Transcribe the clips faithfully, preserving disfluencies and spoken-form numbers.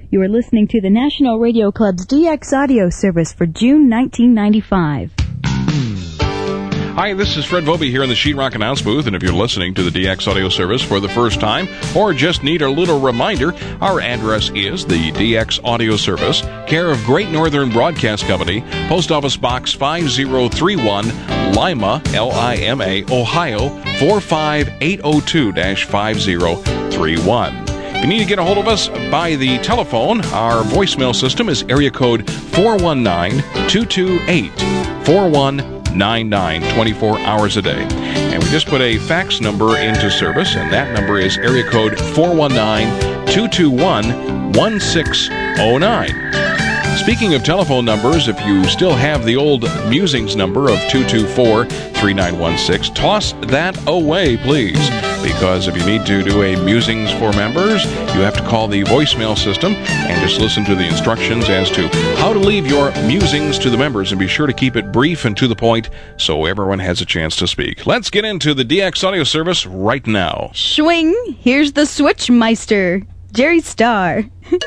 You are listening to the National Radio Club's D X audio service for June nineteen ninety-five. Hi, this is Fred Vobie here in the Sheetrock Announce Booth, and if you're listening to the D X audio service for the first time or just need a little reminder, our address is the D X audio service, care of Great Northern Broadcast Company, Post Office Box five oh three one, Lima, L I M A, Ohio, four five eight oh two dash five oh three one. If you need to get a hold of us by the telephone, our voicemail system is area code four one nine, two two eight, four one nine nine, twenty-four hours a day. And we just put a fax number into service, and that number is area code four one nine, two two one, one six oh nine. Speaking of telephone numbers, if you still have the old Musings number of two two four, three nine one six, toss that away, please. Because if you need to do a Musings for members, you have to call the voicemail system and just listen to the instructions as to how to leave your musings to the members, and be sure to keep it brief and to the point so everyone has a chance to speak. Let's get into the D X audio service right now. Swing! Here's the Switchmeister, Jerry Starr.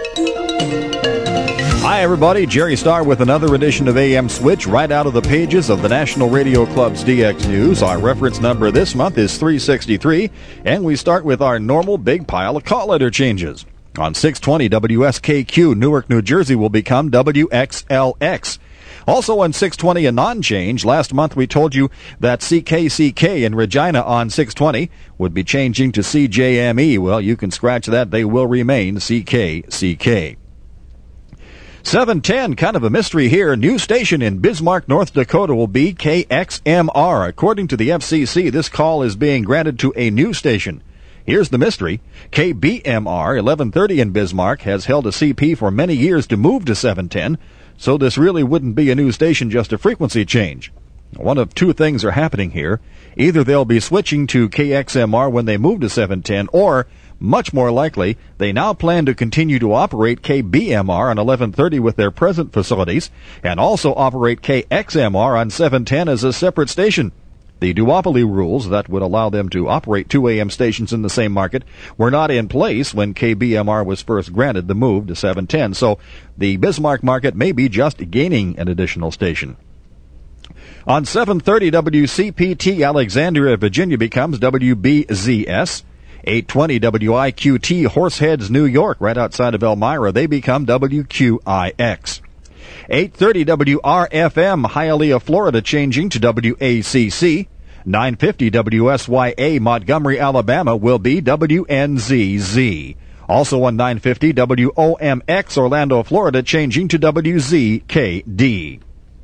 Hi, everybody. Jerry Starr with another edition of A M Switch right out of the pages of the National Radio Club's D X News. Our reference number this month is three sixty-three, and we start with our normal big pile of call letter changes. On six twenty, W S K Q, Newark, New Jersey will become W X L X. Also on six twenty, a non-change. Last month we told you that C K C K in Regina on six twenty would be changing to C J M E. Well, you can scratch that. They will remain C K C K. seven ten, kind of a mystery here. New station in Bismarck, North Dakota will be K X M R. According to the F C C, this call is being granted to a new station. Here's the mystery. K B M R, eleven thirty in Bismarck, has held a C P for many years to move to seven ten, so this really wouldn't be a new station, just a frequency change. One of two things are happening here. Either they'll be switching to K X M R when they move to seven ten, or much more likely, they now plan to continue to operate K B M R on eleven thirty with their present facilities, and also operate K X M R on seven ten as a separate station. The duopoly rules that would allow them to operate two A M stations in the same market were not in place when K B M R was first granted the move to seven ten, so the Bismarck market may be just gaining an additional station. On seven thirty, W C P T Alexandria, Virginia becomes W B Z S. eight twenty W I Q T Horseheads, New York, right outside of Elmira, they become W Q I X. eight thirty W R F M Hialeah, Florida, changing to W A C C. nine fifty W S Y A Montgomery, Alabama will be W N Z Z. Also on nine fifty W O M X Orlando, Florida, changing to W Z K D.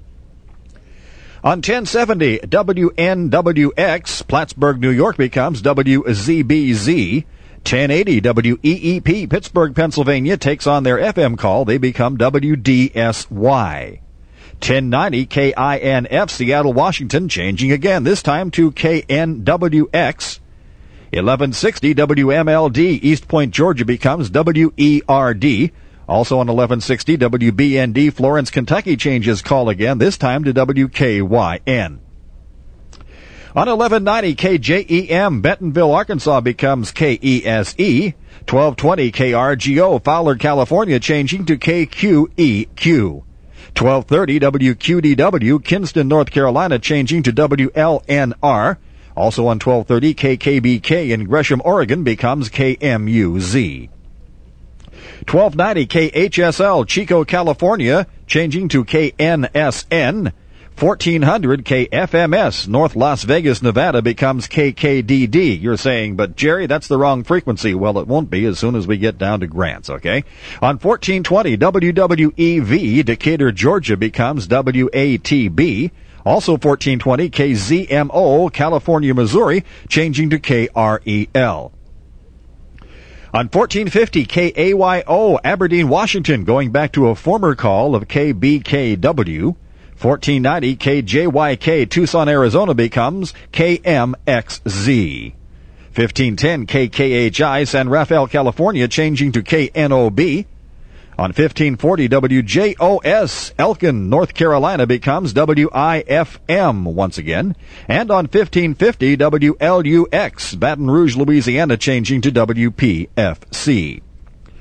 On ten seventy, W N W X, Plattsburgh, New York, becomes W Z B Z. ten eighty, W E E P, Pittsburgh, Pennsylvania, takes on their F M call. They become W D S Y. ten ninety, K I N F, Seattle, Washington, changing again, this time to K N W X. eleven sixty, W M L D, East Point, Georgia, becomes W E R D. Also on eleven sixty, W B N D, Florence, Kentucky, changes call again, this time to W K Y N. On eleven ninety, K J E M, Bentonville, Arkansas, becomes K E S E. twelve twenty, K R G O, Fowler, California, changing to K Q E Q. twelve thirty, W Q D W, Kinston, North Carolina, changing to W L N R. Also on twelve thirty, K K B K in Gresham, Oregon, becomes K M U Z. twelve ninety, K H S L, Chico, California, changing to K N S N. fourteen hundred, K F M S, North Las Vegas, Nevada, becomes K K D D. You're saying, but Jerry, that's the wrong frequency. Well, it won't be as soon as we get down to Grants, okay? On fourteen twenty, W W E V, Decatur, Georgia, becomes W A T B. Also fourteen twenty, K Z M O, California, Missouri, changing to K R E L. On fourteen fifty, K A Y O, Aberdeen, Washington, going back to a former call of K B K W. fourteen ninety, K J Y K, Tucson, Arizona, becomes K M X Z. fifteen ten, K K H I, San Rafael, California, changing to K N O B. On fifteen forty, W J O S, Elkin, North Carolina, becomes W I F M once again. And on fifteen fifty, W L U X, Baton Rouge, Louisiana, changing to W P F C.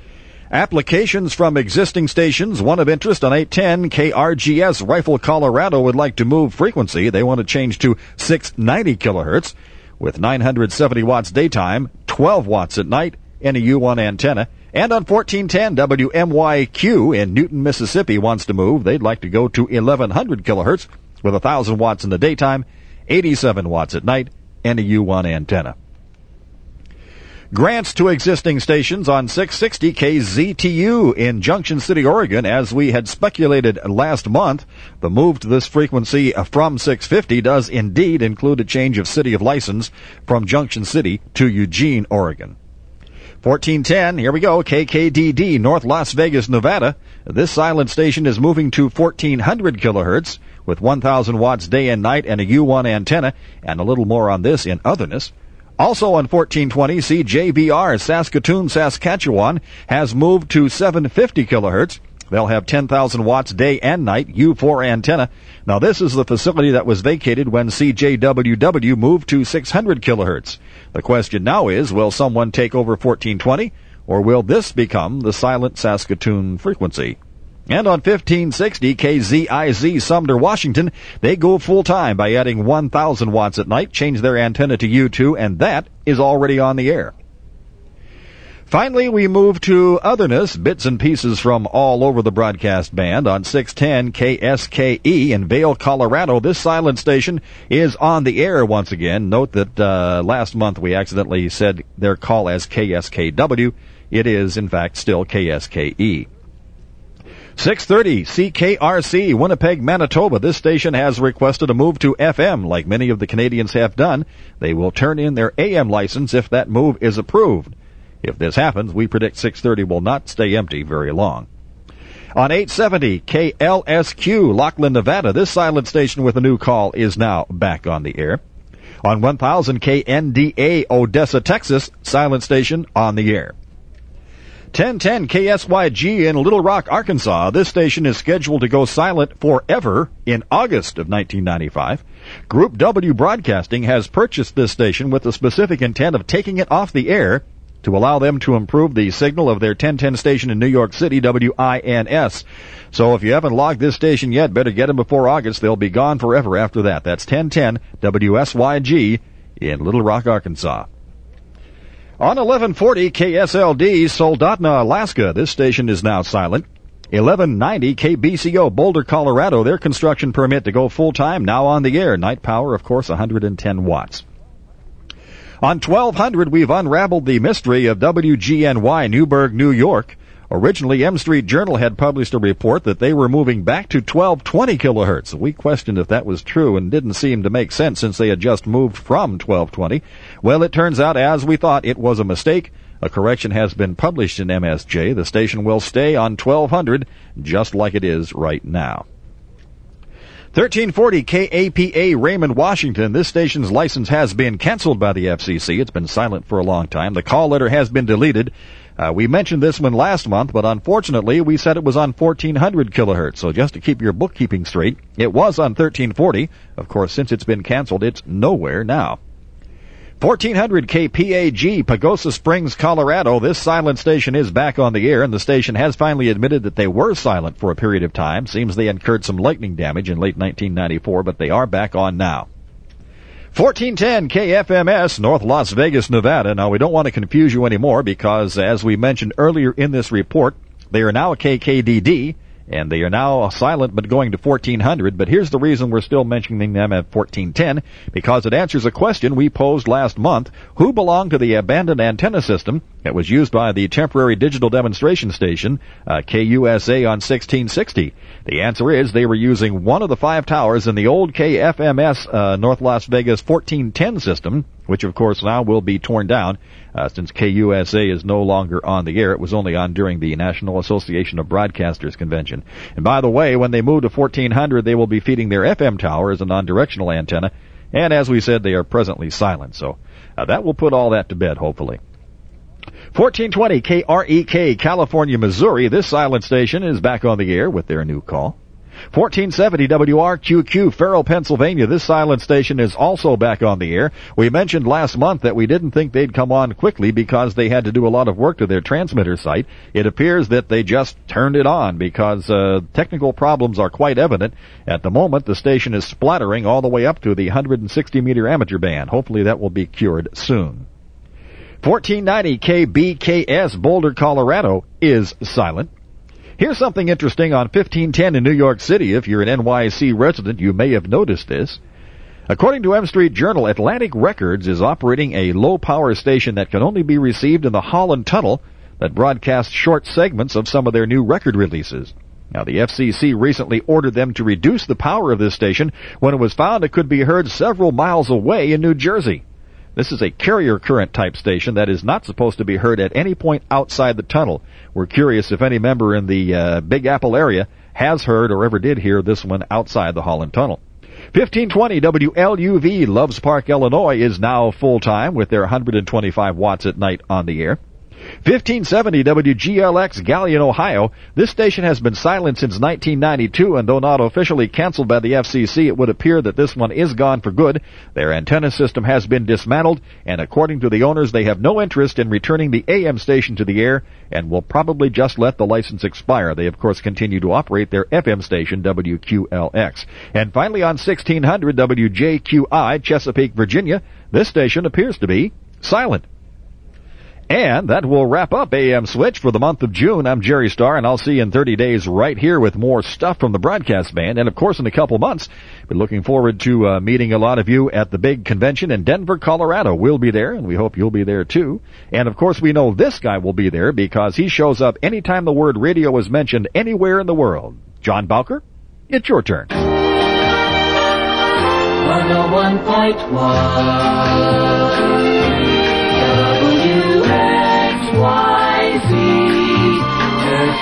Applications from existing stations, one of interest on eight ten K R G S. Rifle, Colorado would like to move frequency. They want to change to six ninety kilohertz with nine hundred seventy watts daytime, twelve watts at night, and a U one antenna. And on fourteen ten W M Y Q in Newton, Mississippi wants to move. They'd like to go to eleven hundred kilohertz with one thousand watts in the daytime, eighty-seven watts at night, and a U one antenna. Grants to existing stations on six sixty K Z T U in Junction City, Oregon. As we had speculated last month, the move to this frequency from six fifty does indeed include a change of city of license from Junction City to Eugene, Oregon. fourteen ten, here we go, K K D D, North Las Vegas, Nevada. This silent station is moving to fourteen hundred kilohertz with one thousand watts day and night and a U one antenna, and a little more on this in otherness. Also on fourteen twenty, C J V R, Saskatoon, Saskatchewan, has moved to seven fifty kilohertz. They'll have ten thousand watts day and night, U four antenna. Now this is the facility that was vacated when C J W W moved to six hundred kilohertz. The question now is, will someone take over fourteen twenty, or will this become the silent Saskatoon frequency? And on fifteen sixty K Z I Z, Sumner, Washington, they go full-time by adding one thousand watts at night, change their antenna to U two, and that is already on the air. Finally, we move to otherness, bits and pieces from all over the broadcast band. On six ten K S K E in Vail, Colorado, this silent station is on the air once again. Note that uh, last month we accidentally said their call as K S K W. It is, in fact, still K S K E. six thirty C K R C, Winnipeg, Manitoba. This station has requested a move to F M, like many of the Canadians have done. They will turn in their A M license if that move is approved. If this happens, we predict six thirty will not stay empty very long. On eight seventy K L S Q, Lachlan, Nevada, this silent station with a new call is now back on the air. On one thousand K N D A, Odessa, Texas, silent station on the air. ten ten K S Y G in Little Rock, Arkansas. This station is scheduled to go silent forever in August of nineteen ninety-five. Group W Broadcasting has purchased this station with the specific intent of taking it off the air to allow them to improve the signal of their ten ten station in New York City, W I N S. So if you haven't logged this station yet, better get them before August. They'll be gone forever after that. That's ten ten W S Y G in Little Rock, Arkansas. On eleven forty K S L D, Soldotna, Alaska, this station is now silent. eleven ninety K B C O, Boulder, Colorado, their construction permit to go full-time, now on the air. Night power, of course, one hundred ten watts. On twelve hundred, we've unraveled the mystery of W G N Y, Newburgh, New York. Originally, M Street Journal had published a report that they were moving back to twelve twenty kilohertz. We questioned if that was true and didn't seem to make sense since they had just moved from twelve twenty. Well, it turns out, as we thought, it was a mistake. A correction has been published in M S J. The station will stay on twelve hundred, just like it is right now. thirteen forty K A P A, Raymond, Washington. This station's license has been canceled by the F C C. It's been silent for a long time. The call letter has been deleted. Uh, we mentioned this one last month, but unfortunately we said it was on fourteen hundred kilohertz. So just to keep your bookkeeping straight, it was on thirteen forty. Of course, since it's been canceled, it's nowhere now. fourteen hundred K P A G, Pagosa Springs, Colorado. This silent station is back on the air, and the station has finally admitted that they were silent for a period of time. Seems they incurred some lightning damage in late nineteen ninety-four, but they are back on now. fourteen ten K F M S, North Las Vegas, Nevada. Now, we don't want to confuse you anymore because, as we mentioned earlier in this report, they are now a K K D D, and they are now silent but going to fourteen hundred. But here's the reason we're still mentioning them at fourteen ten, because it answers a question we posed last month. Who belonged to the abandoned antenna system that was used by the temporary digital demonstration station, uh, K U S A, on sixteen sixty? The answer is they were using one of the five towers in the old K F M S uh, North Las Vegas fourteen ten system, which of course now will be torn down uh, since K U S A is no longer on the air. It was only on during the National Association of Broadcasters convention. And by the way, when they move to fourteen hundred, they will be feeding their F M tower as a non-directional antenna. And as we said, they are presently silent. So uh, that will put all that to bed, hopefully. fourteen twenty K R E K, California, Missouri. This silent station is back on the air with their new call. fourteen seventy W R Q Q, Farrell, Pennsylvania. This silent station is also back on the air. We mentioned last month that we didn't think they'd come on quickly because they had to do a lot of work to their transmitter site. It appears that they just turned it on because uh, technical problems are quite evident. At the moment, the station is splattering all the way up to the one hundred sixty meter amateur band. Hopefully that will be cured soon. fourteen ninety K B K S, Boulder, Colorado, is silent. Here's something interesting on fifteen ten in New York City. If you're an N Y C resident, you may have noticed this. According to M Street Journal, Atlantic Records is operating a low-power station that can only be received in the Holland Tunnel that broadcasts short segments of some of their new record releases. Now, the F C C recently ordered them to reduce the power of this station when it was found it could be heard several miles away in New Jersey. This is a carrier current type station that is not supposed to be heard at any point outside the tunnel. We're curious if any member in the uh, Big Apple area has heard or ever did hear this one outside the Holland Tunnel. fifteen twenty W L U V, Loves Park, Illinois, is now full-time with their one hundred twenty-five watts at night on the air. fifteen seventy W G L X, Galion, Ohio. This station has been silent since nineteen ninety-two, and though not officially canceled by the F C C, it would appear that this one is gone for good. Their antenna system has been dismantled, and according to the owners, they have no interest in returning the A M station to the air and will probably just let the license expire. They, of course, continue to operate their F M station, W Q L X. And finally, on sixteen hundred W J Q I, Chesapeake, Virginia, this station appears to be silent. And that will wrap up A M Switch for the month of June. I'm Jerry Starr, and I'll see you in thirty days right here with more stuff from the broadcast band. And, of course, in a couple months, we're looking forward to uh, meeting a lot of you at the big convention in Denver, Colorado. We'll be there, and we hope you'll be there, too. And, of course, we know this guy will be there because he shows up anytime the word radio is mentioned anywhere in the world. John Bowker, it's your turn. one oh one point one W X Y Z F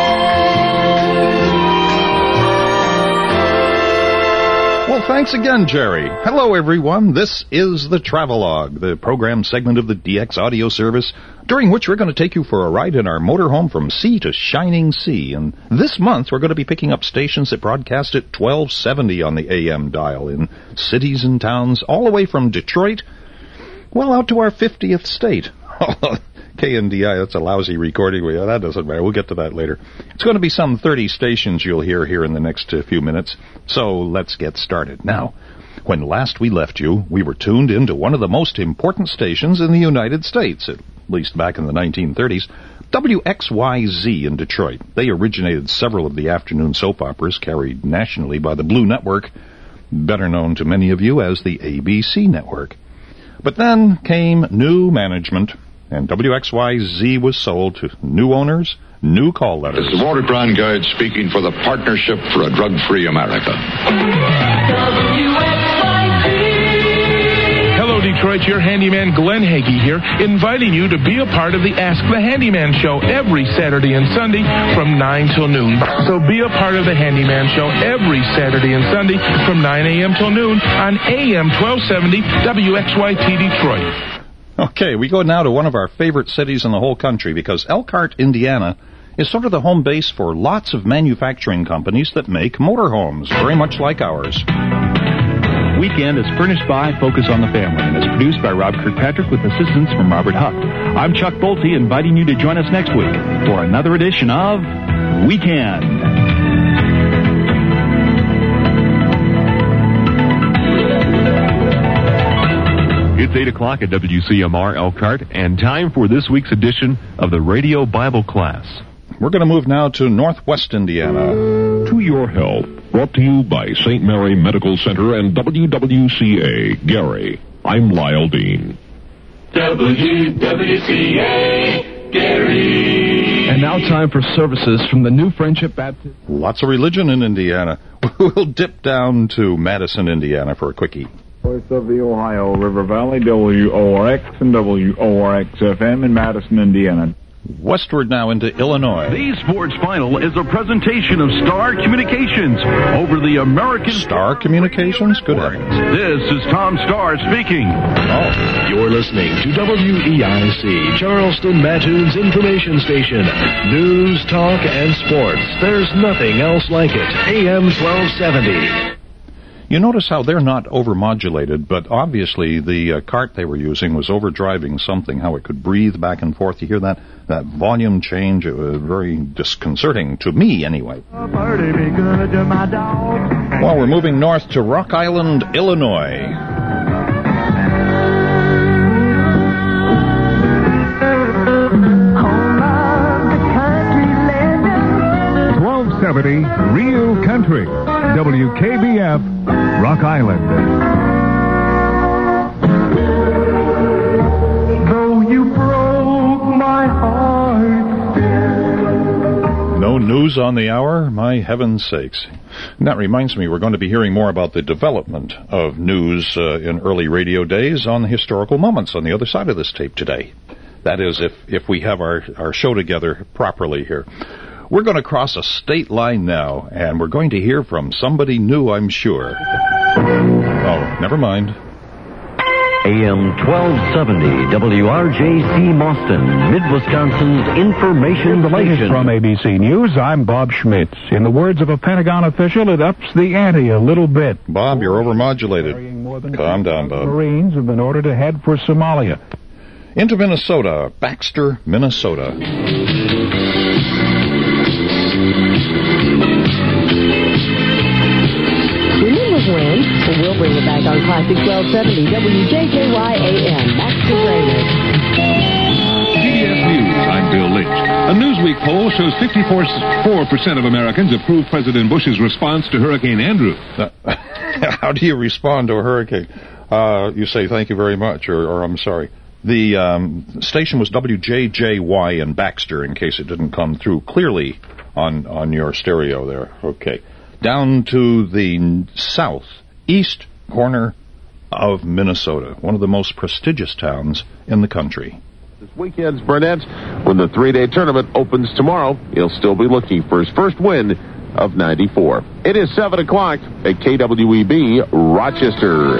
M. Well, thanks again, Jerry. Hello, everyone. This is the Travelogue, the program segment of the D X audio service, during which we're going to take you for a ride in our motorhome from sea to shining sea. And this month, we're going to be picking up stations that broadcast at twelve seventy on the A M dial in cities and towns all the way from Detroit, well, out to our fiftieth state. K N D I, that's a lousy recording. That doesn't matter. We'll get to that later. It's going to be some thirty stations you'll hear here in the next uh, few minutes. So let's get started. Now, when last we left you, we were tuned into one of the most important stations in the United States, at least back in the nineteen thirties, W X Y Z in Detroit. They originated several of the afternoon soap operas carried nationally by the Blue Network, better known to many of you as the A B C Network. But then came new management, and W X Y Z was sold to new owners, new call letters. This is Walter Cronkite speaking for the Partnership for a Drug-Free America. W X Y Z. Hello, Detroit. Your handyman Glenn Hagee here, inviting you to be a part of the Ask the Handyman show every Saturday and Sunday from nine till noon. So be a part of the Handyman show every Saturday and Sunday from nine a.m. till noon on A M twelve seventy W X Y T Detroit. Okay, we go now to one of our favorite cities in the whole country because Elkhart, Indiana, is sort of the home base for lots of manufacturing companies that make motorhomes, very much like ours. Weekend is furnished by Focus on the Family and is produced by Rob Kirkpatrick with assistance from Robert Huck. I'm Chuck Bolte, inviting you to join us next week for another edition of Weekend. It's eight o'clock at W C M R Elkhart, and time for this week's edition of the Radio Bible Class. We're going to move now to Northwest Indiana. To Your Health, brought to you by Saint Mary Medical Center and W W C A, Gary. I'm Lyle Dean. W W C A, Gary. And now time for services from the New Friendship Baptist. Lots of religion in Indiana. We'll dip down to Madison, Indiana for a quickie. Voice of the Ohio River Valley, W O R X and W O R X F M in Madison, Indiana. Westward now into Illinois. The Sports Final is a presentation of Star Communications over the American... Star Communications? Good heavens. This is Tom Starr speaking. Oh. You're listening to W E I C, Charleston Mattoon's information station. News, talk, and sports. There's nothing else like it. A M twelve seventy. You notice how they're not overmodulated, but obviously the uh, cart they were using was overdriving something, how it could breathe back and forth. You hear that? That volume change, it was very disconcerting, to me anyway. Well, we're moving north to Rock Island, Illinois. twelve seventy Real Country, W K B F, Rock Island. Though you broke my heart. No news on the hour? My heaven's sakes. And that reminds me, we're going to be hearing more about the development of news uh, in early radio days on the historical moments on the other side of this tape today. That is, if, if we have our, our show together properly here. We're going to cross a state line now, and we're going to hear from somebody new, I'm sure. Oh, never mind. A M twelve seventy W R J C Boston, Mid-Wisconsin's information The latest station. from A B C News, I'm Bob Schmitz. In the words of a Pentagon official, it ups the ante a little bit. Bob, you're overmodulated. Calm down, Bob. Marines have been ordered to head for Somalia. Into Minnesota, Baxter, Minnesota. Remember when? Well, we'll bring it back on Classic twelve seventy W J J Y A M. Back to Raymond. C B S News, I'm Bill Lynch. A Newsweek poll shows fifty-four percent of Americans approve President Bush's response to Hurricane Andrew. Uh, how do you respond to a hurricane? Uh, you say thank you very much, or, or I'm sorry. The um, station was W J J Y in Baxter, in case it didn't come through clearly on, on your stereo there. Okay. Down to the southeast corner of Minnesota, one of the most prestigious towns in the country. This weekend's Burnett, when the three-day tournament opens tomorrow, he'll still be looking for his first win of ninety-four. It is seven o'clock at K W E B, Rochester.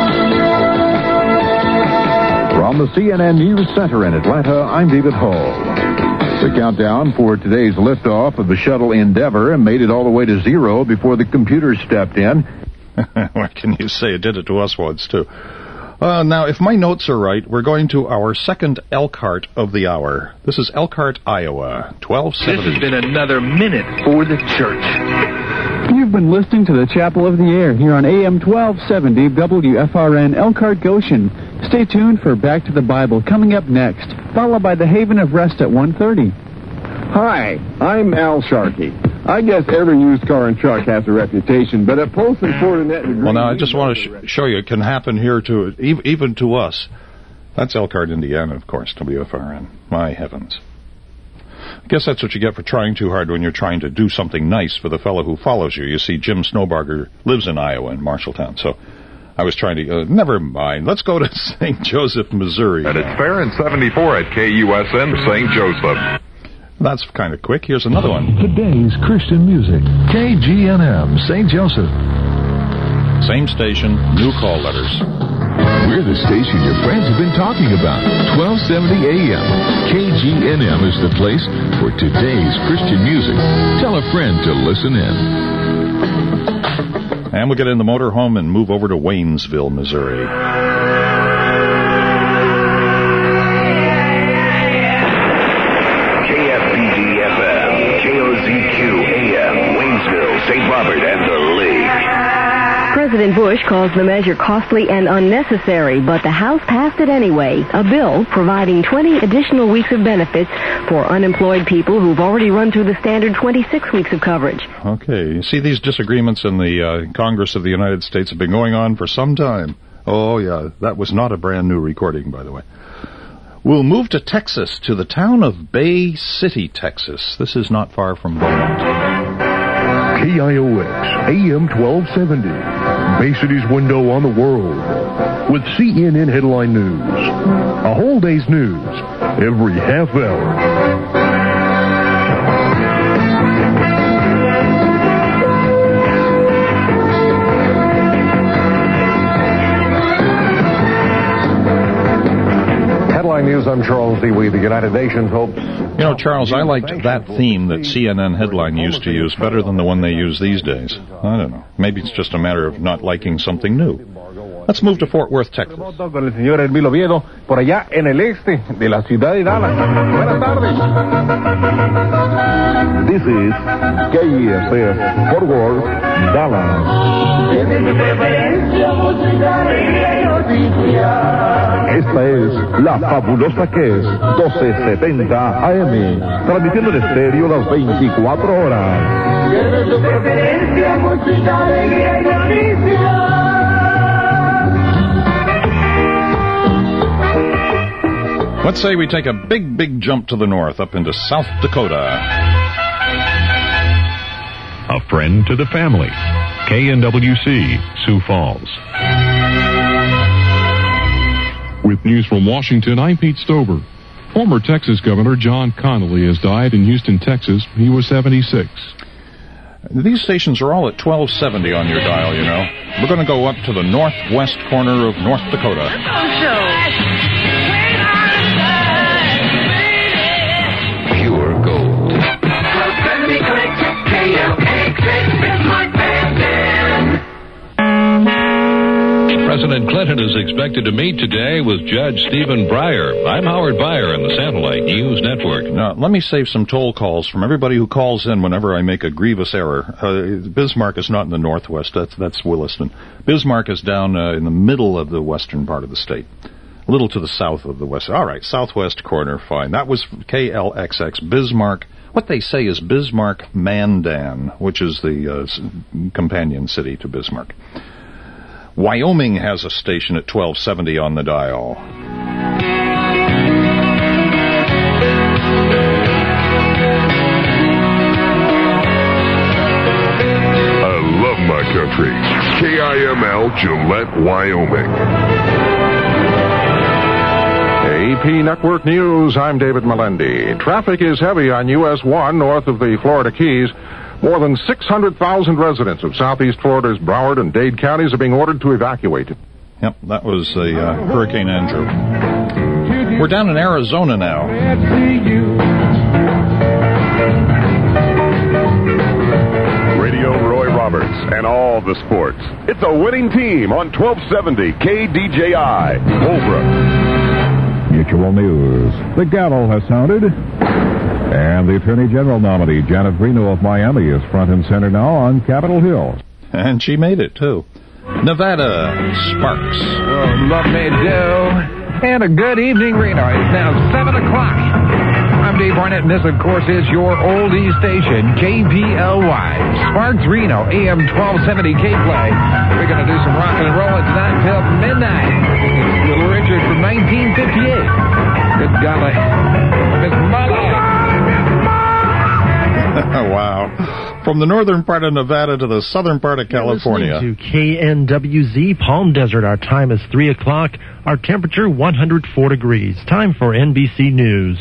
From the C N N News Center in Atlanta, I'm David Hall. The countdown for today's liftoff of the shuttle Endeavour made it all the way to zero before the computers stepped in. What can you say? It did it to us once, too. Uh, now, if my notes are right, we're going to our second Elkhart of the hour. This is Elkhart, Iowa, twelve seventy. This has been another minute for the church. You've been listening to the Chapel of the Air here on A M twelve seventy W F R N Elkhart Goshen. Stay tuned for Back to the Bible coming up next, followed by the Haven of Rest at one thirty. Hi, I'm Al Sharkey. I guess every used car and truck has a reputation, but at Polson Ford and Net... Well, now, I just want to sh- show you it can happen here, to even to us. That's Elkhart, Indiana, of course, W F R N. My heavens. I guess that's what you get for trying too hard when you're trying to do something nice for the fellow who follows you. You see, Jim Snowbarger lives in Iowa, in Marshalltown, so I was trying to... Uh, never mind. Let's go to Saint Joseph, Missouri. And it's fair and seventy-four at K U S N, Saint Joseph. That's kind of quick. Here's another one. Today's Christian music. K G N M, Saint Joseph. Same station, new call letters. We're the station your friends have been talking about. twelve seventy A M. K G N M is the place for today's Christian music. Tell a friend to listen in. And we'll get in the motorhome and move over to Waynesville, Missouri. Saint Robert and the League. President Bush calls the measure costly and unnecessary, but the House passed it anyway. A bill providing twenty additional weeks of benefits for unemployed people who've already run through the standard twenty-six weeks of coverage. Okay. You see, these disagreements in the uh, Congress of the United States have been going on for some time. Oh, yeah. That was not a brand new recording, by the way. We'll move to Texas, to the town of Bay City, Texas. This is not far from Beaumont. K I O X, A M twelve seventy, Bay City's window on the world, with C N N Headline News. A whole day's news every half hour. Headline News, I'm Charles Dewey. The United Nations hopes... You know, Charles, I liked that theme that C N N Headline used to use better than the one they use these days. I don't know. Maybe it's just a matter of not liking something new. Let's move to Fort Worth, Texas. Con el señor Hermilo Oviedo, por allá en el este de la ciudad de Dallas. Buenas tardes. This is K E S F Fort Worth, Dallas. Esta es la fabulosa que es doce setenta A M, transmitiendo en estéreo las veinticuatro horas. Tiene su preferencia, música, alegría y noticias. Let's say we take a big, big jump to the north, up into South Dakota. A friend to the family. K N W C, Sioux Falls. With news from Washington, I'm Pete Stover. Former Texas Governor John Connally has died in Houston, Texas. He was seventy-six. These stations are all at twelve seventy on your dial, you know. We're going to go up to the northwest corner of North Dakota. Pure gold. President Clinton is expected to meet today with Judge Stephen Breyer. I'm Howard Beyer in the Satellite News Network. Now, let me save some toll calls from everybody who calls in whenever I make a grievous error. Uh, Bismarck is not in the northwest. That's, that's Williston. Bismarck is down uh, in the middle of the western part of the state. A little to the south of the west. All right, southwest corner, fine. That was K L X X, Bismarck. What they say is Bismarck Mandan, which is the uh, companion city to Bismarck. Wyoming has a station at twelve seventy on the dial. I love my country. K I M L, Gillette, Wyoming. A P Network News, I'm David Melendi. Traffic is heavy on U S one north of the Florida Keys. More than six hundred thousand residents of southeast Florida's Broward and Dade counties are being ordered to evacuate. Yep, that was the uh, Hurricane Andrew. We're down in Arizona now. Radio Roy Roberts and all the sports. It's a winning team on twelve seventy K D J I. Holbrook. Mutual News. The gavel has sounded. And the Attorney General nominee, Janet Reno of Miami, is front and center now on Capitol Hill. And she made it, too. Nevada, Sparks. Well, love me do. And a good evening, Reno. It's now seven o'clock. I'm Dave Barnett, and this, of course, is your oldie station, K P L Y. Sparks Reno, A M twelve seventy K-Play. We're going to do some rock and roll tonight till midnight. Little Richard from nineteen fifty-eight. Good golly. Miss Molly. Wow. From the northern part of Nevada to the southern part of California. You're listening to K N W Z Palm Desert. Our time is three o'clock. Our temperature one hundred four degrees. Time for N B C News.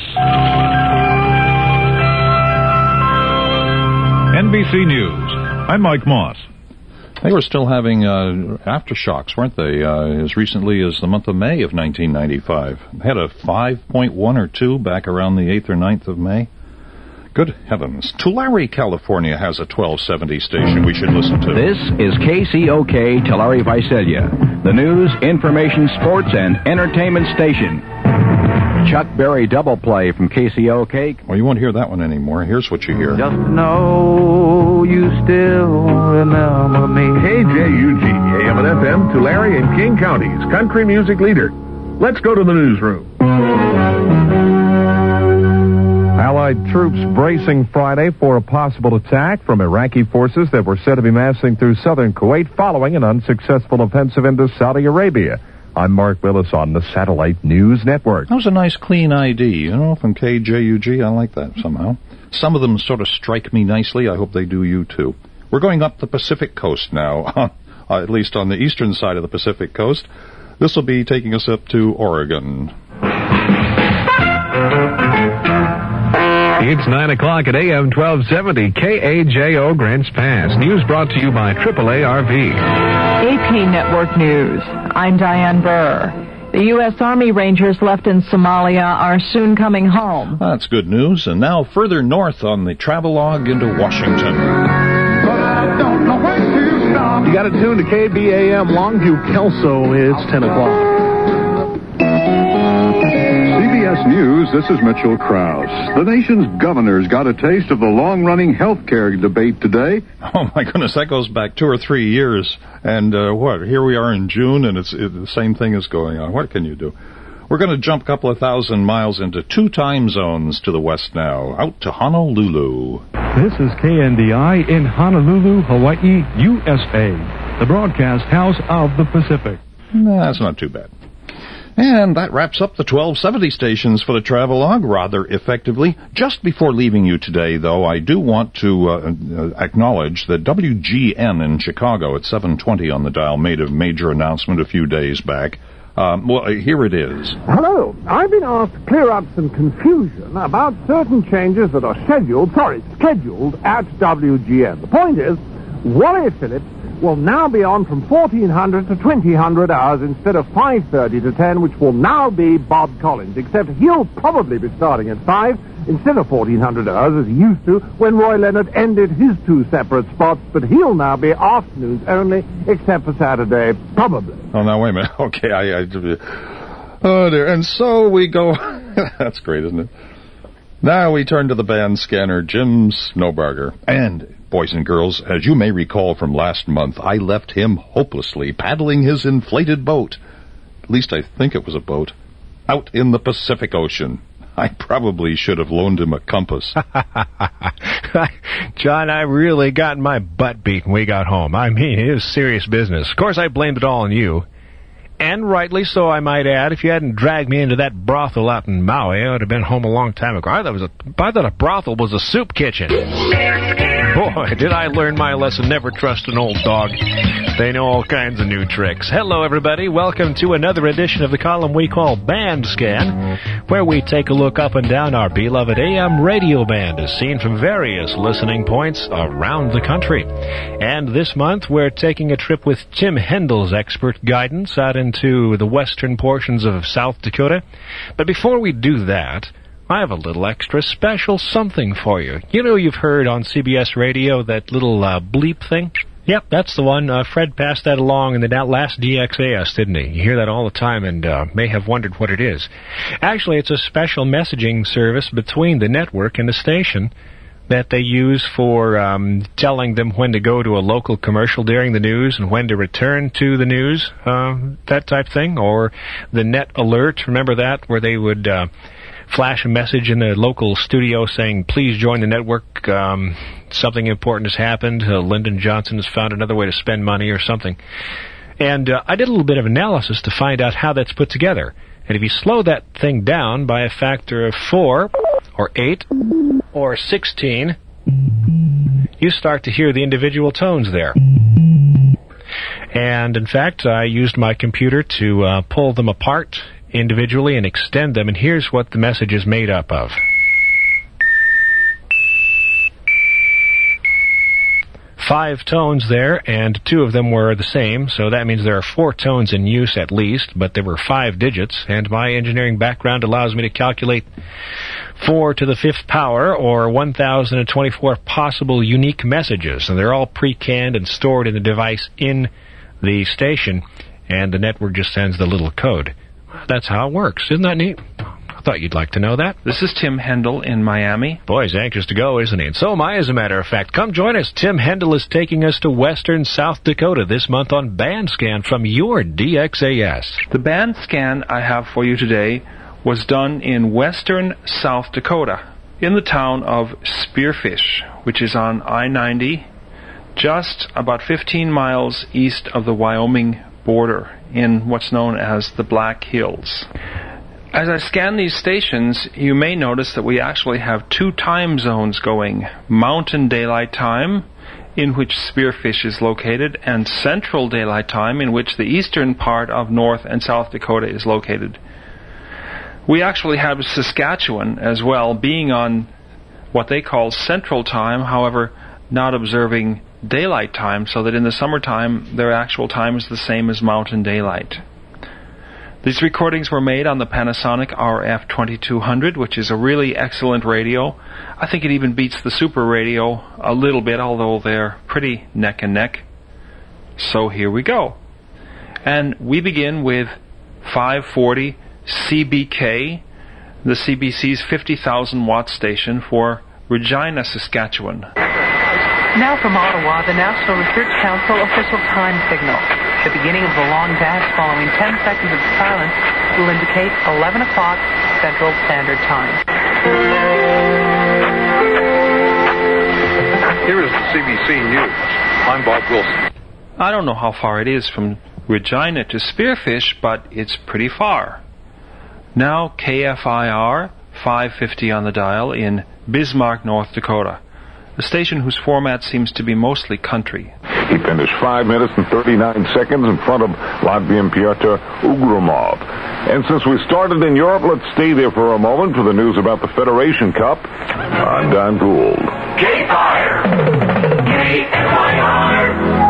N B C News. I'm Mike Moss. They were still having uh, aftershocks, weren't they, uh, as recently as the month of May of nineteen ninety-five. They had a five point one or two back around the eighth or ninth of May. Good heavens. Tulare, California has a twelve seventy station we should listen to. This is K C O K Tulare Visalia, the news, information, sports, and entertainment station. Chuck Berry double play from K C O K. Well, you won't hear that one anymore. Here's what you hear. Just know you still remember me. K J U G, A M and F M, Tulare and King Counties, country music leader. Let's go to the newsroom. Allied troops bracing Friday for a possible attack from Iraqi forces that were said to be massing through southern Kuwait following an unsuccessful offensive into Saudi Arabia. I'm Mark Willis on the Satellite News Network. That was a nice, clean I D, you know, from K J U G. I like that somehow. Some of them sort of strike me nicely. I hope they do you, too. We're going up the Pacific coast now, uh, at least on the eastern side of the Pacific coast. This will be taking us up to Oregon. It's nine o'clock at A M twelve seventy, K A J O Grants Pass. News brought to you by triple A R V. A P Network News. I'm Diane Burr. The U S. Army Rangers left in Somalia are soon coming home. That's good news. And now further north on the travelogue into Washington. You got it tuned to K B A M Longview, Kelso. It's ten o'clock. C B S News, this is Mitchell Krause. The nation's governors got a taste of the long-running health care debate today. Oh, my goodness, that goes back two or three years. And uh, what, here we are in June, and it's it, the same thing is going on. What can you do? We're going to jump a couple of thousand miles into two time zones to the west now, out to Honolulu. This is K N D I in Honolulu, Hawaii, U S A, the broadcast house of the Pacific. Nah, that's not too bad. And that wraps up the twelve seventy stations for the travelogue rather effectively. Just before leaving you today, though, I do want to uh, acknowledge that W G N in Chicago at seven twenty on the dial made a major announcement a few days back. Um, well, here it is. Hello. I've been asked to clear up some confusion about certain changes that are scheduled, sorry, scheduled at W G N. The point is, Wally Phillips will now be on from fourteen hundred to twenty hundred hours instead of five thirty to ten, which will now be Bob Collins, except he'll probably be starting at five instead of fourteen hundred hours as he used to when Roy Leonard ended his two separate spots, but he'll now be afternoons only, except for Saturday, probably. Oh, now, wait a minute. Okay, I... I oh, dear. And so we go... That's great, isn't it? Now we turn to the band scanner, Jim Snowbarger. And... boys and girls, as you may recall from last month, I left him hopelessly paddling his inflated boat. At least I think it was a boat. Out in the Pacific Ocean. I probably should have loaned him a compass. John, I really got my butt beat when we got home. I mean, it was serious business. Of course, I blamed it all on you. And rightly so, I might add. If you hadn't dragged me into that brothel out in Maui, I would have been home a long time ago. I thought, it was a, I thought a brothel was a soup kitchen. Boy, did I learn my lesson, never trust an old dog. They know all kinds of new tricks. Hello, everybody. Welcome to another edition of the column we call Band Scan, where we take a look up and down our beloved A M radio band as seen from various listening points around the country. And this month, we're taking a trip with Tim Hendel's expert guidance out into the western portions of South Dakota. But before we do that, I have a little extra special something for you. You know, you've heard on C B S Radio that little uh, bleep thing? Yep, that's the one. Uh, Fred passed that along in the last D X A S, didn't he? You hear that all the time and uh, may have wondered what it is. Actually, it's a special messaging service between the network and the station that they use for um, telling them when to go to a local commercial during the news and when to return to the news, uh, that type thing. Or the net alert, remember that, where they would... Uh, flash a message in the local studio saying, please join the network, um, something important has happened, uh, Lyndon Johnson has found another way to spend money or something. And uh, I did a little bit of analysis to find out how that's put together. And if you slow that thing down by a factor of four, or eight, or sixteen, you start to hear the individual tones there. And in fact, I used my computer to uh, pull them apart individually and extend them, and here's what the message is made up of. Five tones there, and two of them were the same, so that means there are four tones in use at least, but there were five digits, and my engineering background allows me to calculate four to the fifth power, or one thousand twenty-four possible unique messages, and they're all pre-canned and stored in the device in the station, and the network just sends the little code. That's how it works. Isn't that neat? I thought you'd like to know that. This is Tim Hendel in Miami. Boy's anxious to go, isn't he? And so am I, as a matter of fact. Come join us. Tim Hendel is taking us to western South Dakota this month on Band Scan from your D X A S. The band scan I have for you today was done in western South Dakota, in the town of Spearfish, which is on I ninety, just about fifteen miles east of the Wyoming border, in what's known as the Black Hills. As I scan these stations, you may notice that we actually have two time zones going. Mountain Daylight Time, in which Spearfish is located, and Central Daylight Time, in which the eastern part of North and South Dakota is located. We actually have Saskatchewan as well, being on what they call Central Time, however, not observing daylight time, so that in the summertime their actual time is the same as Mountain Daylight. These recordings were made on the Panasonic R F twenty-two hundred, which is a really excellent radio. I think it even beats the Super Radio a little bit, although they're pretty neck and neck. So here we go. And we begin with five forty C B K, the C B C's fifty thousand watt station for Regina, Saskatchewan. Now from Ottawa, the National Research Council official time signal. The beginning of the long dash following ten seconds of silence will indicate eleven o'clock Central Standard Time. Here is the C B C News. I'm Bob Wilson. I don't know how far it is from Regina to Spearfish, but it's pretty far. Now K F I R five fifty on the dial in Bismarck, North Dakota, a station whose format seems to be mostly country. He finished five minutes and thirty-nine seconds in front of Latvian Pyotr Ugrumov. And since we started in Europe, let's stay there for a moment for the news about the Federation Cup. I'm Don Gould. K-Fire! K F I R!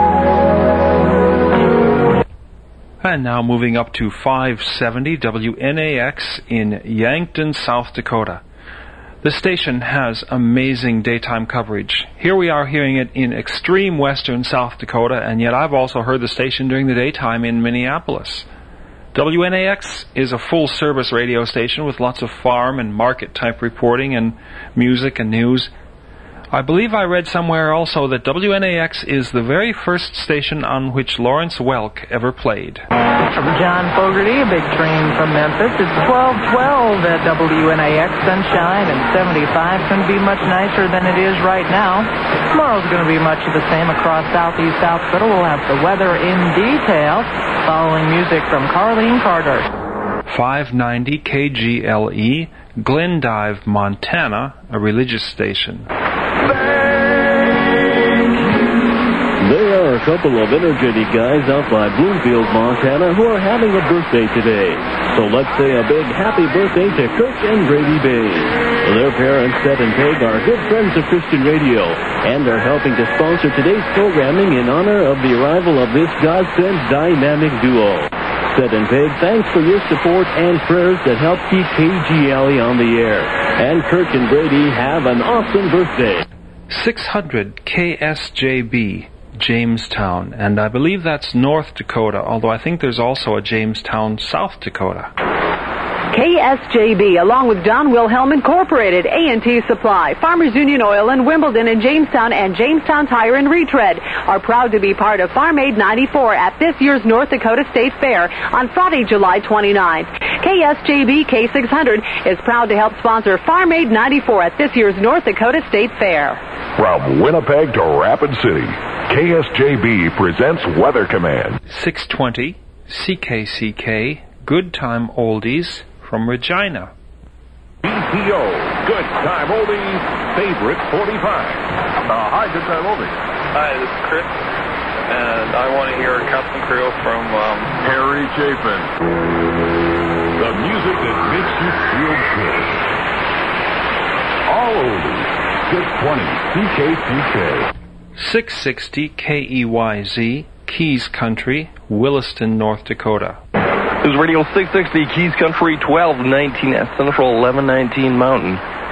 And now moving up to five seventy W N A X in Yankton, South Dakota. The station has amazing daytime coverage. Here we are hearing it in extreme western South Dakota, and yet I've also heard the station during the daytime in Minneapolis. W N A X is a full-service radio station with lots of farm and market-type reporting and music and news. I believe I read somewhere also that W N A X is the very first station on which Lawrence Welk ever played. From John Fogerty, a big train from Memphis. It's twelve twelve at W N A X Sunshine, and seventy-five couldn't be much nicer than it is right now. Tomorrow's going to be much of the same across southeast South Dakota. We'll have the weather in detail, following music from Carlene Carter. five ninety K G L E, Glendive, Montana, a religious station. There are a couple of energetic guys out by Bloomfield, Montana, who are having a birthday today. So let's say a big happy birthday to Kirk and Brady Bain. Their parents, Seth and Peg, are good friends of Christian Radio, and are helping to sponsor today's programming in honor of the arrival of this God-sent dynamic duo. Seth and Peg, thanks for your support and prayers that help keep K G L E on the air. And Kirk and Brady have an awesome birthday. six hundred K S J B, Jamestown, and I believe that's North Dakota, although I think there's also a Jamestown, South Dakota. K S J B, along with Don Wilhelm Incorporated, A and T Supply, Farmers Union Oil in Wimbledon and Jamestown, and Jamestown Tire and Retread are proud to be part of Farm Aid ninety-four at this year's North Dakota State Fair on Friday, July twenty-ninth. K S J B K six hundred is proud to help sponsor Farm Aid ninety-four at this year's North Dakota State Fair. From Winnipeg to Rapid City, K S J B presents Weather Command. six twenty C K C K, Good Time Oldies from Regina. B P O, Good Time Oldies, Favorite forty-five. Uh, hi, Good Time Oldies. Hi, this is Chris, and I want to hear Custom Creole from um, Harry Chapin. The music that makes you feel good. All oldies, six twenty C K C K. six sixty K E Y Z, Keys Country, Williston, North Dakota. This is Radio six sixty, Keys Country, twelve nineteen at Central, eleven nineteen Mountain.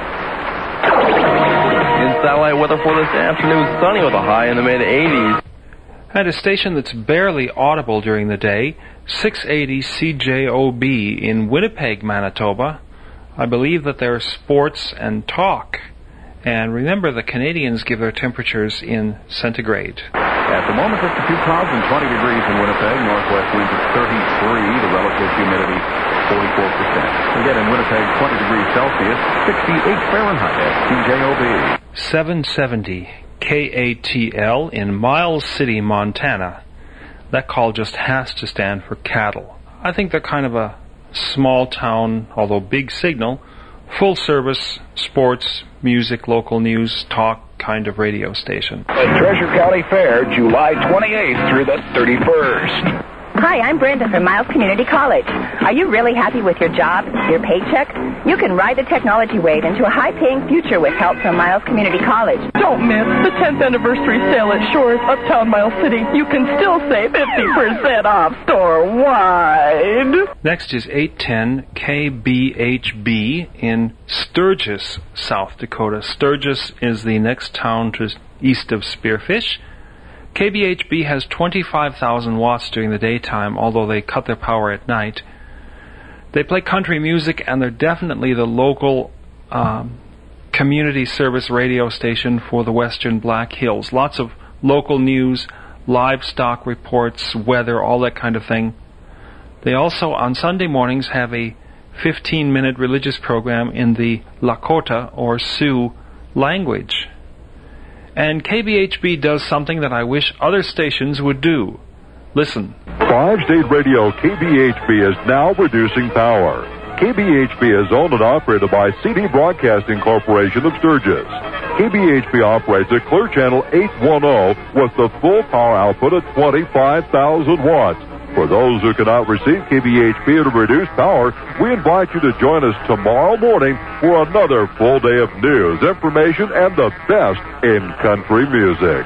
In satellite weather for this afternoon, sunny with a high in the mid-eighties. At a station that's barely audible during the day, six eighty C J O B in Winnipeg, Manitoba. I believe that there's sports and talk. And remember, the Canadians give their temperatures in centigrade. At the moment, fifty-two clouds and twenty degrees in Winnipeg. Northwest winds at thirty-three. The relative humidity, forty-four percent. Again, in Winnipeg, twenty degrees Celsius, sixty-eight Fahrenheit at C J O B. seven seventy K A T L in Miles City, Montana. That call just has to stand for cattle. I think they're kind of a small town, although big signal, full service, sports, music, local news, talk kind of radio station. The Treasure County Fair, July twenty-eighth through the thirty-first. Hi, I'm Brenda from Miles Community College. Are you really happy with your job, your paycheck? You can ride the technology wave into a high-paying future with help from Miles Community College. Don't miss the tenth anniversary sale at Shores, Uptown Miles City. You can still save fifty percent off store-wide. Next is eight ten K B H B in Sturgis, South Dakota. Sturgis is the next town to east of Spearfish. K B H B has twenty-five thousand watts during the daytime, although they cut their power at night. They play country music, and they're definitely the local um, community service radio station for the Western Black Hills. Lots of local news, livestock reports, weather, all that kind of thing. They also, on Sunday mornings, have a fifteen-minute religious program in the Lakota or Sioux language. And K B H B does something that I wish other stations would do. Listen. Five-state radio K B H B is now producing power. K B H B is owned and operated by C D Broadcasting Corporation of Sturgis. K B H B operates a Clear Channel eight ten with the full power output of twenty-five thousand watts. For those who cannot receive K B H B at a reduced power, we invite you to join us tomorrow morning for another full day of news, information, and the best in country music.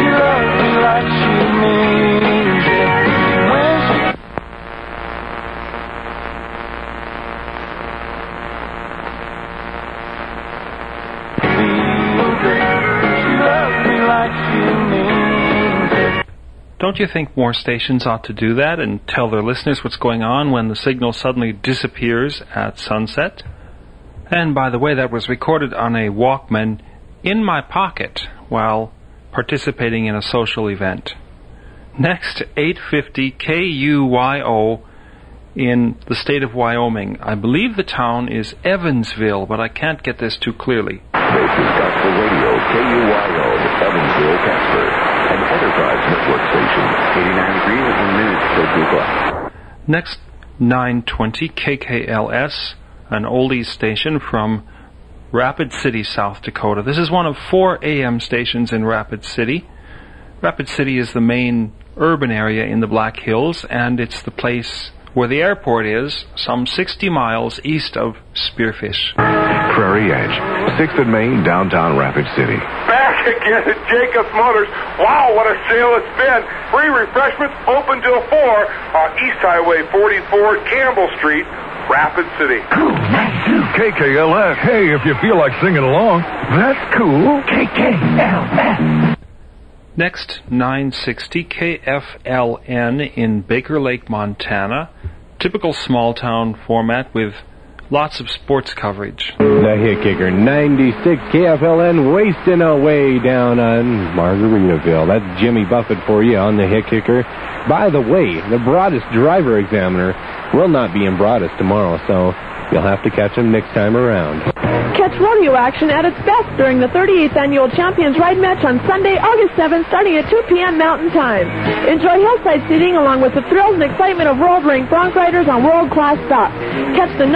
Don't you think more stations ought to do that and tell their listeners what's going on when the signal suddenly disappears at sunset? And by the way, that was recorded on a Walkman in my pocket while participating in a social event. Next, eight fifty K U Y O in the state of Wyoming. I believe the town is Evansville, but I can't get this too clearly. This is Gospel Radio, K U Y O, Evansville, Casper. An Enterprise Network station, eighty-nine degrees and news till two o'clock. Next, nine twenty K K L S, an oldies station from Rapid City, South Dakota. This is one of four A M stations in Rapid City. Rapid City is the main urban area in the Black Hills, and it's the place where the airport is, some sixty miles east of Spearfish. Prairie Edge, sixth and Main, downtown Rapid City. Back again at Jacobs Motors. Wow, what a sale it's been. Free refreshments open till four on East Highway forty-four, Campbell Street, Rapid City. Cool, K K L S. Hey, if you feel like singing along, that's cool. K K L S. Next, nine sixty K F L N in Baker Lake, Montana. Typical small-town format with lots of sports coverage. The hit kicker, ninety-six K F L N, wasting away down on Margaritaville. That's Jimmy Buffett for you on the hit kicker. By the way, the Broadus driver examiner will not be in Broadus tomorrow, so you'll have to catch him next time around. Catch rodeo action at its best during the thirty-eighth Annual Champions Ride Match on Sunday, August seventh, starting at two p.m. Mountain Time. Enjoy hillside seating along with the thrills and excitement of world-ranked bronc riders on world-class stock. Catch the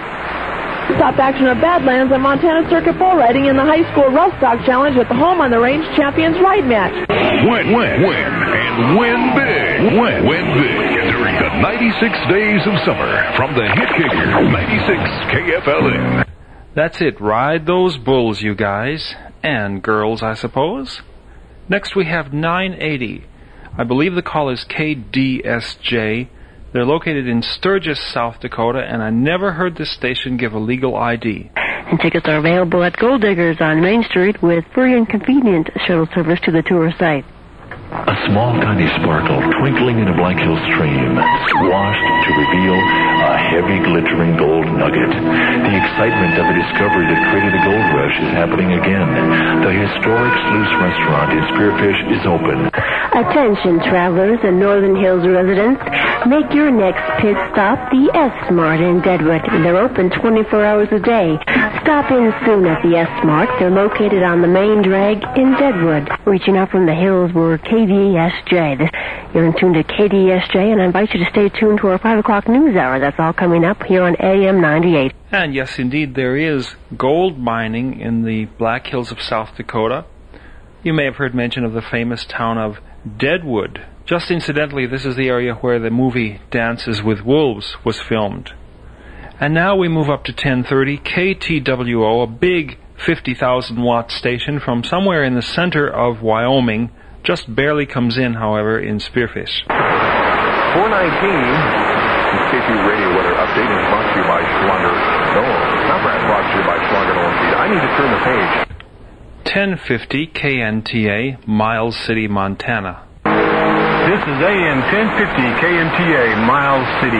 non-stop action of Badlands and Montana Circuit Bull Riding in the High School Rough Stock Challenge at the Home on the Range Champions Ride Match. Win, win, win, and win big. Win, win big during the ninety-six days of summer from the hit kicker, ninety-six K F L N. That's it. Ride those bulls, you guys. And girls, I suppose. Next we have nine eighty. I believe the call is K D S J. They're located in Sturgis, South Dakota, and I never heard this station give a legal I D. And tickets are available at Gold Diggers on Main Street with free and convenient shuttle service to the tour site. A small tiny sparkle twinkling in a Black Hills stream, washed to reveal a heavy glittering gold nugget. The excitement of the discovery that created the gold rush is happening again. The historic Sluice restaurant in Spearfish is open. Attention travelers and Northern Hills residents, make your next pit stop the S-Mart in Deadwood. They're open twenty-four hours a day. Stop in soon at the S-Mart. They're located on the main drag in Deadwood. Reaching out from the hills were K D S J. You're in tune to K D S J, and I invite you to stay tuned to our five o'clock news hour. That's all coming up here on A M ninety-eight. And yes, indeed, there is gold mining in the Black Hills of South Dakota. You may have heard mention of the famous town of Deadwood, Just incidentally, this is the area where the movie Dances with Wolves was filmed. And now we move up to ten thirty, K T W O, a big fifty thousand watt station from somewhere in the center of Wyoming. Just barely comes in, however, in Spearfish. four nineteen, K T Radio Weather Update is brought to you by Schlager. No, not brought to you by Schlager Noel Feed. I need to turn the page. ten fifty, K N T A, Miles City, Montana. This is A M ten fifty, K N T A, Miles City.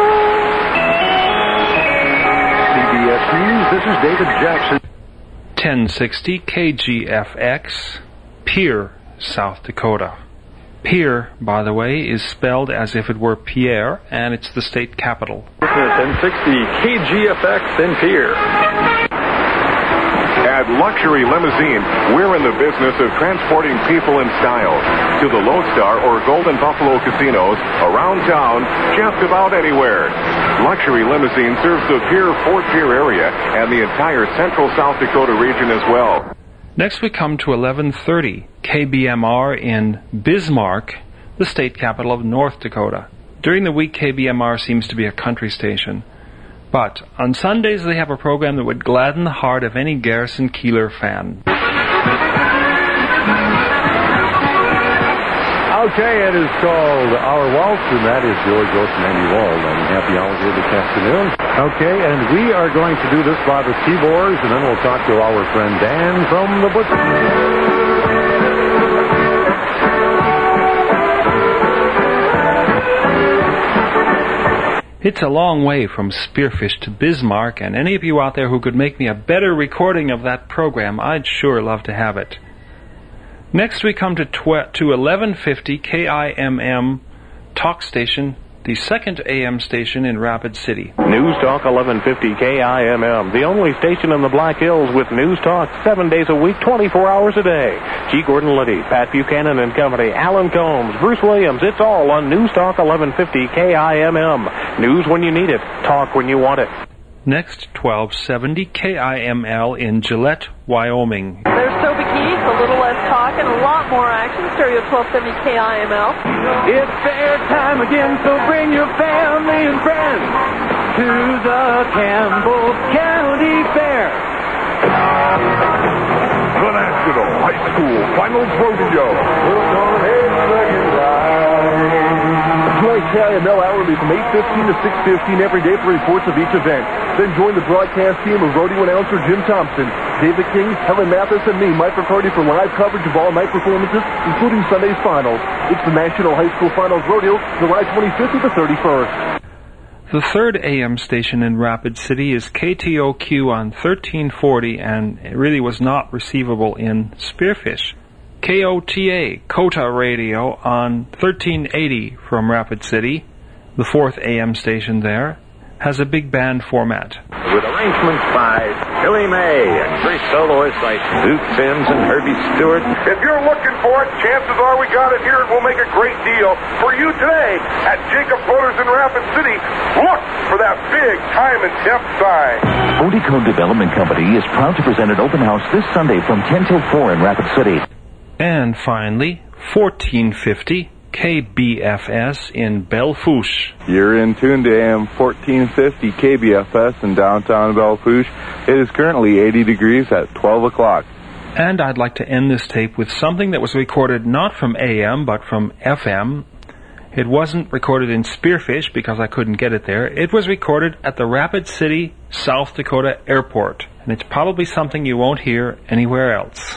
C B S News, this is David Jackson. ten sixty, K G F X, Pierre, South Dakota. Pierre, by the way, is spelled as if it were Pierre, and it's the state capital. ten sixty, K G F X in Pierre. At Luxury Limousine, we're in the business of transporting people in style to the Lone Star or Golden Buffalo casinos, around town, just about anywhere. Luxury Limousine serves the Pierre-Fort Pierre area and the entire central South Dakota region as well. Next we come to eleven thirty, K B M R in Bismarck, the state capital of North Dakota. During the week, K B M R seems to be a country station. But on Sundays, they have a program that would gladden the heart of any Garrison Keillor fan. Okay, it is called Our Waltz, and that is George Gross and Andy Wald on Happy Hour here this afternoon. Okay, and we are going to do this by the Seaboars, and then we'll talk to our friend Dan from the Butcher. It's a long way from Spearfish to Bismarck, and any of you out there who could make me a better recording of that program, I'd sure love to have it. Next we come to tw- to eleven fifty K I M M Talk Station, the second A M station in Rapid City. News Talk eleven fifty K I M M, the only station in the Black Hills with News Talk seven days a week, twenty-four hours a day. G. Gordon Liddy, Pat Buchanan and Company, Alan Combs, Bruce Williams, it's all on News Talk eleven fifty K I M M. News when you need it, talk when you want it. Next, twelve seventy K I M L in Gillette, Wyoming. There's Toby Keith, a little less talk and a lot more action. Stereo twelve seventy K I M L. It's fair time again, so bring your family and friends to the Campbell County Fair. The National High School Finals Rodeo. Join K I M L hourly from eight fifteen to six fifteen every day for reports of each event. Then join the broadcast team of rodeo announcer Jim Thompson, David King, Helen Mathis, and me, Mike McCarty, for live coverage of all night performances, including Sunday's finals. It's the National High School Finals Rodeo, July twenty-fifth to the thirty-first. The third A M station in Rapid City is K T O Q on thirteen forty, and it really was not receivable in Spearfish. K O T A, Kota Radio, on thirteen eighty from Rapid City, the fourth A M station there, has a big band format. With arrangements by Billy May and great soloists like Duke Sims and Herbie Stewart. If you're looking for it, chances are we got it here and we'll make a great deal for you today at Jacob Motors in Rapid City. Look for that big time and temp sign. Odicone Development Company is proud to present an open house this Sunday from ten till four in Rapid City. And finally, fourteen fifty K B F S in Belle Fourche. You're in tune to A M fourteen fifty K B F S in downtown Belle Fourche. It is currently eighty degrees at twelve o'clock. And I'd like to end this tape with something that was recorded not from A M but from F M. It wasn't recorded in Spearfish because I couldn't get it there. It was recorded at the Rapid City, South Dakota Airport. And it's probably something you won't hear anywhere else.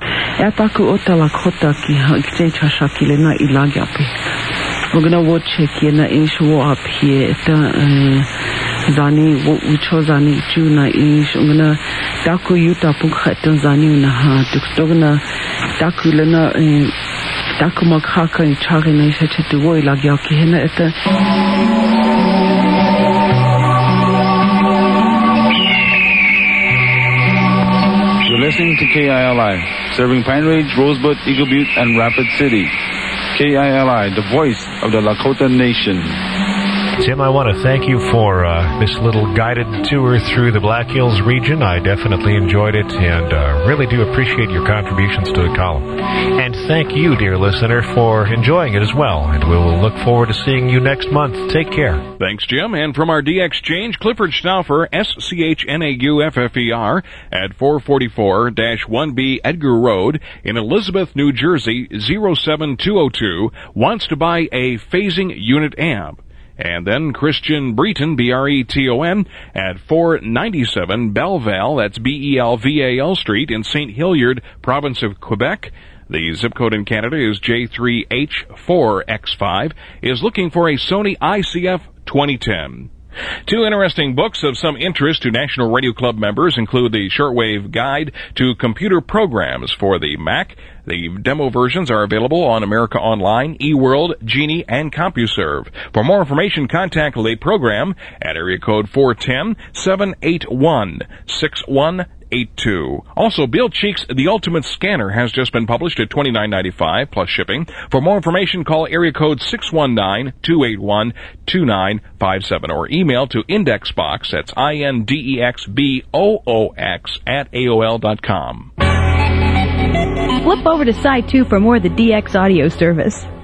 We're gonna watch it na ish wo up here ta zani wo ucho zani chu na ish ungna taku yuta puk khatan zani na ha tukstogna taku lena taku makha ka chari na isha chetu wo ilagya ki hena eta. You're listening to K I L I, serving Pine Ridge, Rosebud, Eagle Butte, and Rapid City. K I L I, the voice of the Lakota Nation. Tim, I want to thank you for uh, this little guided tour through the Black Hills region. I definitely enjoyed it and uh, really do appreciate your contributions to the column. And thank you, dear listener, for enjoying it as well. And we'll look forward to seeing you next month. Take care. Thanks, Jim. And from our D-Exchange, Clifford Stauffer, S C H N A U F F E R, at four forty-four dash one B Edgar Road in Elizabeth, New Jersey, zero seven two zero two, wants to buy a phasing unit amp. And then Christian Breton, B R E T O N, at four ninety-seven Belval, that's B E L V A L Street in Saint Hilliard, province of Quebec. The zip code in Canada is J three H four X five, is looking for a Sony I C F twenty ten. Two interesting books of some interest to National Radio Club members include the Shortwave Guide to Computer Programs for the Mac. The demo versions are available on America Online, eWorld, Genie, and CompuServe. For more information, contact the program at area code four one zero, seven eight one, six one eight two. Also, Bill Cheek's The Ultimate Scanner has just been published at twenty-nine ninety-five plus shipping. For more information, call area code six one nine, two eight one, two nine five seven or email to indexbox, that's I N D E X B O O X, at A O L dot com. Flip over to Side two for more of the D X audio service.